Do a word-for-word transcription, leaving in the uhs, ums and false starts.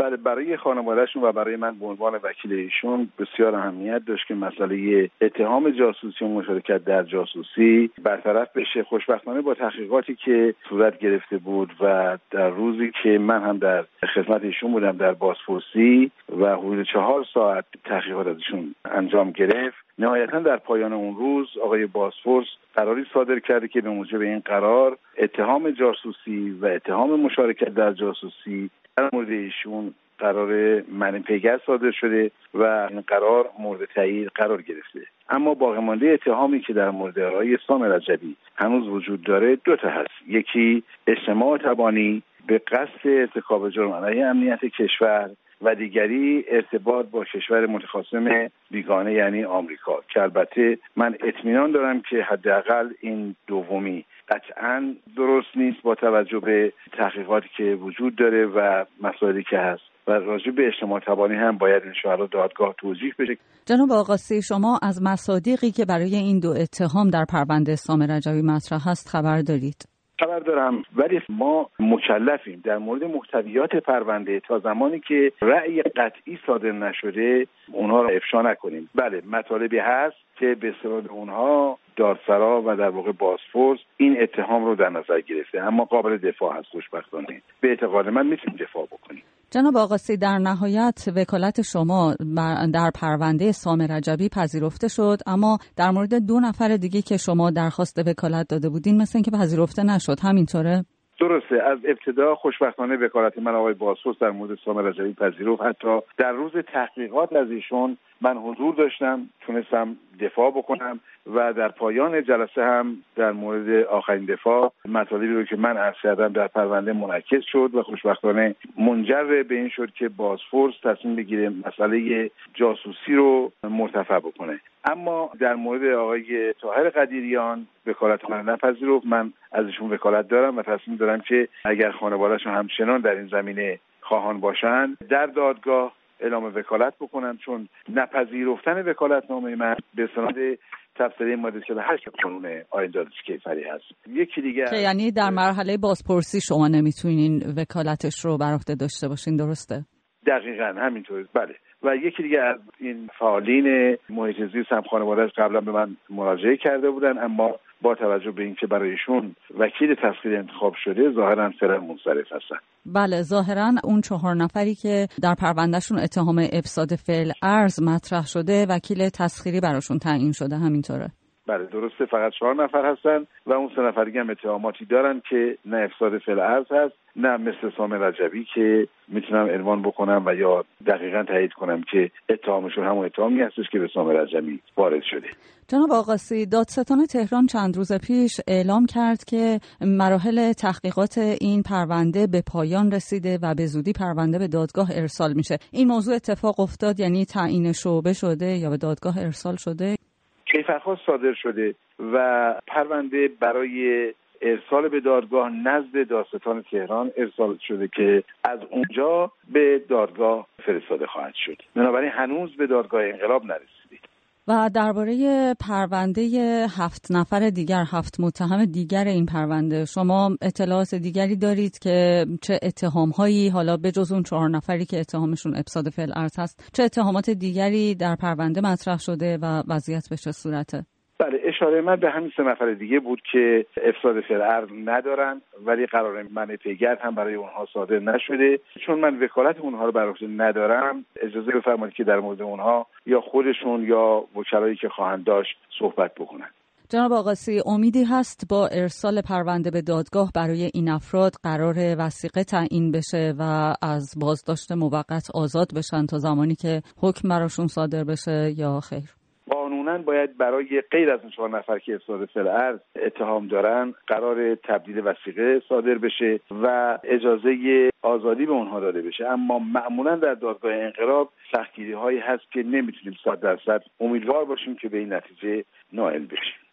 بله، برای خانوادهشون و برای من به عنوان وکیل ایشون بسیار اهمیت داشت که مسئله اتهام جاسوسی و مشارکت در جاسوسی برطرف بشه. خوشبختانه با تحقیقاتی که صورت گرفته بود و در روزی که من هم در خدمت ایشون بودم در بازپرسی و حدود چهار ساعت تحقیقات ازشون انجام گرفت، نهایتا در پایان اون روز آقای بازپرس قراری صادر کرده که به موجب این قرار اتهام جاسوسی و اتهام مشارکت در جاسوسی در مورد ایشون قرار منع پیگرد صادر شده و این قرار مورد تایید قرار گرفته. اما باقی مانده اتهامی که در مورد آقای سام رجبی هنوز وجود داره دو تا هست. یکی اجتماع تبانی به قصد ارتکاب جرم علیه امنیت کشور و دیگری ارتباط با کشور متخاصم بیگانه یعنی آمریکا، که البته من اطمینان دارم که حداقل این دومی قطعاً درست نیست با توجه به تحقیقاتی که وجود داره و مسائلی که هست و راجع به اجتماع تبانی هم باید انشاءالله دادگاه توضیح بشه. جناب آقاسی، شما از مصادیقی که برای این دو اتهام در پرونده سام رجبی مطرح هست خبر دارید؟ خبر دارم، ولی ما مکلفیم در مورد محتویات پرونده تا زمانی که رأی قطعی صادر نشده اونها را افشا نکنیم. بله، مطالبی هست که به استناد اونها دادسرا و در واقع بازپرس این اتهام رو در نظر گرفته، اما قابل دفاع هست. خوشبختانه به اعتقاد من میتونیم دفاع بکنیم. جناب آقاسی، در نهایت وکالت شما در پرونده سام رجبی پذیرفته شد، اما در مورد دو نفر دیگه که شما درخواست وکالت داده بودین مثل اینکه پذیرفته نشد، همینطوره؟ درسته. از ابتدا خوشبختانه وکالت من آقای بازپرس در مورد سام رجبی پذیرفت. حتی در روز تحقیقات از ایشون من حضور داشتم، تونستم دفاع بکنم و در پایان جلسه هم در مورد آخرین دفاع مطالبی رو که من عرض کردم در پرونده منعکس شد و خوشبختانه منجر به این شد که بازپرس تصمیم بگیره مسئله جاسوسی رو مرتفع بکنه. اما در مورد آقای طاهر قدیریان وکالت من نپذیرفت. من از ایشون وکالت دارم و تصمیم دارم که اگر خانواده‌شون همچنان در این زمینه خواهان باشن در دادگاه اعلام وکالت بکنن، چون نپذیرفتن وکالتنامه من به سند تفسیری ماده چهل و هشت قانون آیین دادرسی کیفری هست. یکی دیگه که یعنی در مرحله بازپرسی شما نمیتونین وکالتش رو بر عهده داشته باشین، درسته؟ دقیقاً همینطوره. بله. و یکی دیگه از این فعالین محیط زیست هم خانواده‌اش قبلا به من مراجعه کرده بودن، اما با توجه به اینکه برایشون وکیل تسخیر انتخاب شده ظاهراً فعلا منصرف هستن. بله، ظاهراً اون چهار نفری که در پروندهشون اتهام افساد فعل ارز مطرح شده وکیل تسخیری براشون تعیین شده، همینطوره؟ بله درسته، فقط چهار نفر هستن و اون سه نفر دیگه هم اتهاماتی دارن که نه افساد فعل ارز هست نه مثل سام رجبی که میتونم عنوان بکنم و یا دقیقاً تایید کنم که اتهامشون همون اتهامی هستش که به سام رجبی وارد شده. جناب آقاسی، دادستان تهران چند روز پیش اعلام کرد که مراحل تحقیقات این پرونده به پایان رسیده و به زودی پرونده به دادگاه ارسال میشه. این موضوع اتفاق افتاد؟ یعنی تعیین شعبه شده یا به دادگاه ارسال شده؟ کیفرخواست صادر شده و پرونده برای ارسال به دادگاه نزد دادستان تهران ارسال شده که از اونجا به دادگاه فرستاده خواهد شد. بنابراین هنوز به دادگاه انقلاب نرسیدید. و درباره پرونده هفت نفر دیگر، هفت متهم دیگر این پرونده، شما اطلاعات دیگری دارید که چه اتهام‌هایی، حالا به جز اون چهار نفری که اتهامشون افساد فعل ارز هست، چه اتهامات دیگری در پرونده مطرح شده و وضعیت به چه صورته؟ بله، اشاره من به همین سه نفر دیگه بود که افساد فعل ارز ندارن ولی قرار منع پیگرد هم برای اونها صادر نشده. چون من وکالت اونها رو بر عهده ندارم، اجازه بفرمایید که در مورد اونها یا خودشون یا وکلایی که خواهند داشت صحبت بکنن. جناب آقاسی، امیدی هست با ارسال پرونده به دادگاه برای این افراد قرار وثیقه تعیین بشه و از بازداشت موقت آزاد بشن تا زمانی که حکم براشون صادر بشه یا خیر؟ قانونا باید برای غیر از این چهار نفر که افساد فعل ارز اتهام دارن قرار تبدیل وثیقه صادر بشه و اجازه آزادی به اونها داده بشه. اما معمولا در دادگاه انقلاب سختگیری هایی هست که نمیتونیم صد درصد امیدوار باشیم که به این نتیجه نائل بشیم.